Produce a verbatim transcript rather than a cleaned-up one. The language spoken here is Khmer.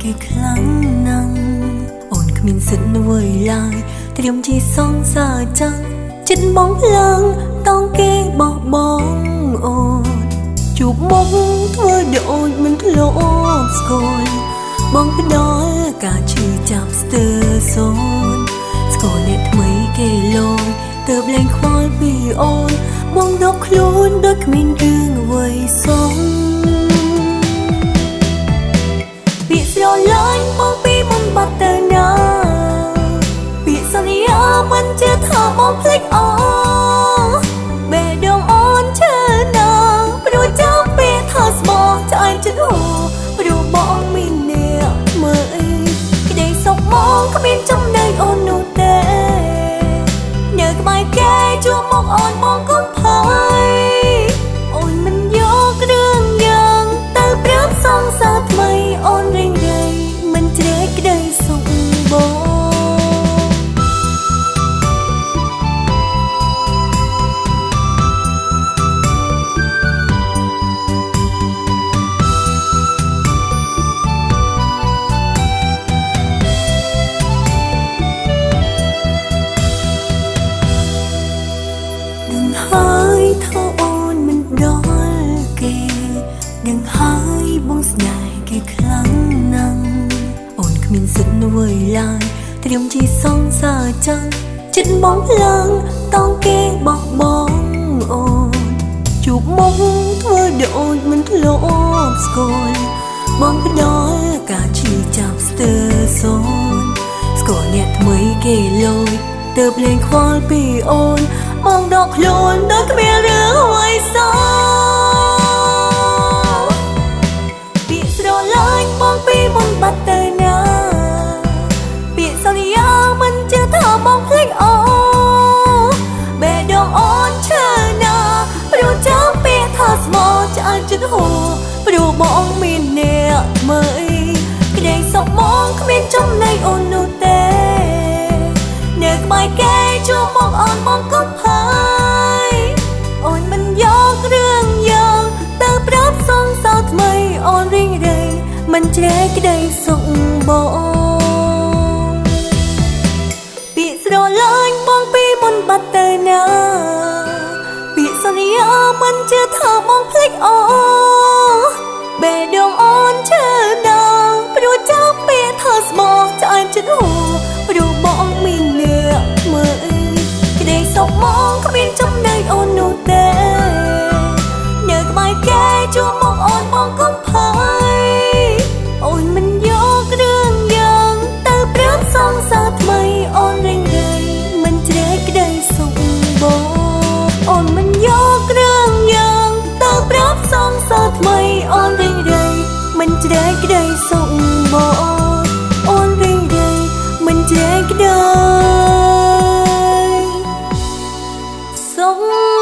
គេខ្លាំងណាស់អូនគ្មានសិទ្ធិអ្វីឡើយត្រៀមជាសងសាចាំងចិត្តបងភ្លើងតង់គេបោះបង់អូនជួបមកធ្វើដូចមិនធ្លាប់ស្គាល់បងផ្ដល់ការឈឺចាប់ស្ទើរសូនស្គាល់អ្នកថ្មីគេលយទើបលែងខ្វល់ពីអូនបងដកខ្លួនដូចគ្មានរឿងអ្វីសងពាក្យស្រឡាញ់បងពីមុនបាត់ទៅណាពាក្យសន្យាមិនជឿថាបងភ្លេចអបេះដូងអូនឈឺណាស់ព្រោះចាំពេលថាស្មោះឆ្អែតចិត្តហូរព្រោះបងមានអ្នកមើលអីក្តីសុខមកគ្មានចំណេញអូននោះទេនៅក្បែរគេជួបមកអូនបងកុំផាយអូនមិនយករឿងយ៉ាងទៅប្រាប់សងសាថ្មីអូនរេងរៃមិនជ្រែកក្តីសុខបងហើយថាអូនមិនដល់គេដឹងហើយបងស្នេហ៍គេខ្លាំងណាស់អូនគ្មានសិទ្ធិអ្វីឡើយត្រៀមជាសងសាចាំងចិត្តបងភ្លើងតង់គេបោះបង់អូនជួបមកធ្វើដូចមិនធ្លាប់ស្គាល់បងផ្ដល់ការឈឺចាប់ស្ទើរសូនស្គាល់អ្នកថ្មីគេលយទើបលែងខ្វល់ពីអូនបងដកខ្លួនដូចគ្មានរឿងអ្វីសោះពាក្យស្រឡាញ់បងពីមុនបាត់ទៅណាពាក្យសន្យាមិនជឿថាបងភ្លេចអូបេះដូងអូនឈឺណាស់ព្រោះចាំពេលថាស្មោះឆ្អែតចិត្តហូរព្រោះបងមានអ្នកមើលអីក្តីសុខមកគ្មានចំណេញអូននោះទេនៅក្បែរគេជួបមកអូនបងកុំផាយអូនមិនយករឿងយ៉ាងទៅប្រាប់សងសាថ្មីអូនរីងរៃមិនជ្រែកក្តីសុខបងពាក្យស្រឡាញ់បងពីមុនបាត់ទៅណាពាក្យសន្យាមិនជឿថាបងភ្លេចអូបេះដូងអូនឈឺណាស់ព្រោះចាំពេលថាស្មោះឆ្អែតចិត្តហូរព្រោះបងមានអ្នកមើលអីក្តីសុខមកគ្មានចំណេញអូននោះទេនៅក្បែរគេជួបមកអូនបងកុំផាយអូនមិនយករឿងយ៉ាងទៅប្រាប់សងសាថ្មីអូនរេងរៃមិនជ្រែកក្តីសុខបងអូនមិនយករឿងយ៉ាងទៅប្រាប់សងសាថ្មីអូនរេងរៃមិនជ្រែកក្តីសុខបងអូនរេងរៃមិនជ្រែកក្តីសុខ